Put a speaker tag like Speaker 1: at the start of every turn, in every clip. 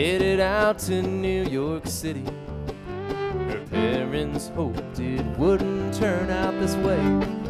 Speaker 1: headed out to New York City. Her parents hoped it wouldn't turn out this way.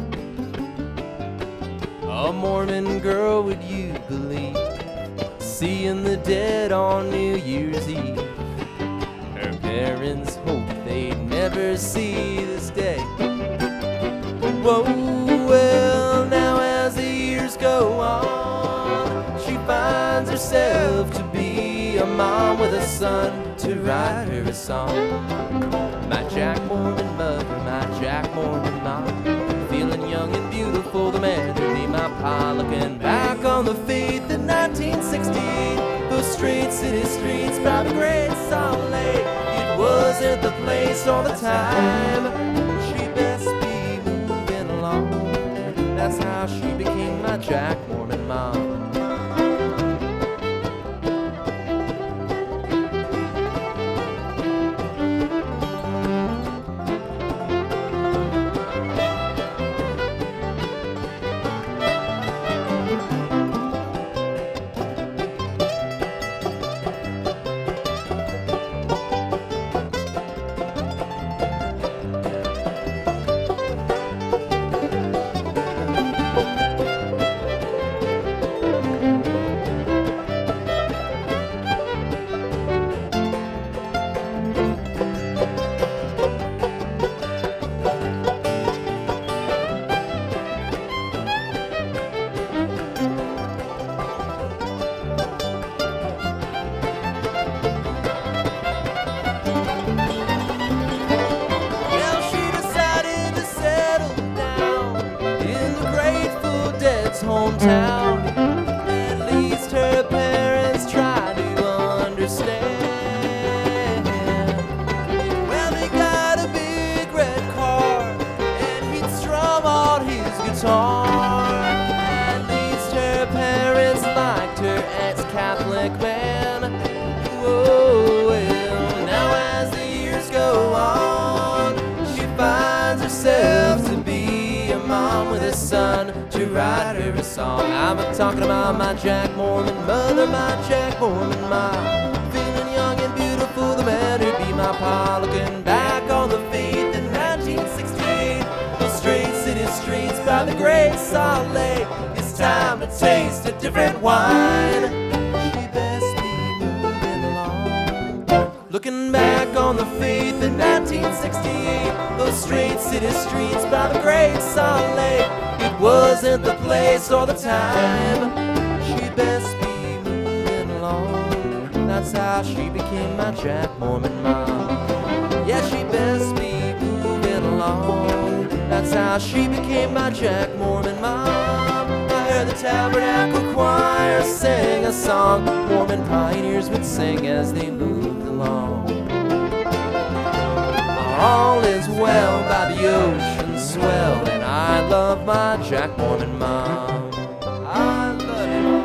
Speaker 1: A Mormon girl, would you believe, seeing the dead on New Year's Eve? Her parents hoped they'd never see this day. Whoa, well, now as the years go on, she finds herself to be a mom with a son to write her a song. My Jack Mormon mother, my Jack Mormon mom, feeling young and beautiful, the man to be my pa. Looking back on the faith in 1968, those straight city streets by the Great Salt Lake. It wasn't the place or the time, she best be moving along. That's how she became my Jack Mormon mom. Hometown, at least her parents try to understand. Well, they got a big red car, and he'd strum on his guitar. At least her parents liked her ex-Catholic man. Whoa, well, now as the years go on, she finds herself to be a mom with a son to write her a song. I'm talking about my Jack Mormon mother, my Jack Mormon mom, feeling young and beautiful, the man who'd be my pa. Looking back on the faith in 1968, those straight city streets by the Great Salt Lake. It's time to taste a different wine. She best be moving along. Looking back on the faith in 1968, those straight city streets by the Great Salt Lake. It wasn't the place or the time, she best be moving along. That's how she became my Jack Mormon mom. Yeah, she best be moving along. That's how she became my Jack Mormon mom. I heard the Tabernacle Choir sing a song Mormon pioneers would sing as they moved along. All is well by the ocean swell, and I love my Jack Mormon mom. I love it all.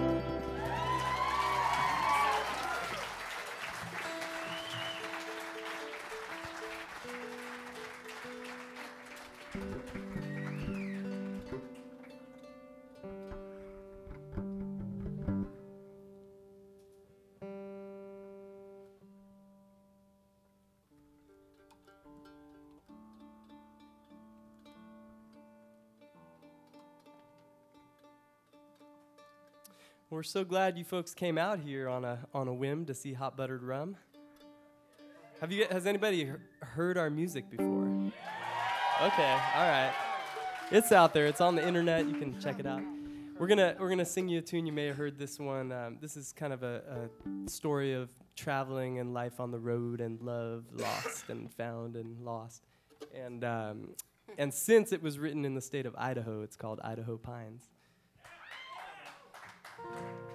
Speaker 2: We're so glad you folks came out here on a whim to see Hot Buttered Rum. Has anybody heard our music before? Okay, all right. It's out there. It's on the internet. You can check it out. We're gonna sing you a tune. You may have heard this one. This is kind of a story of traveling and life on the road and love lost and found and lost. And since it was written in the state of Idaho, it's called Idaho Pines.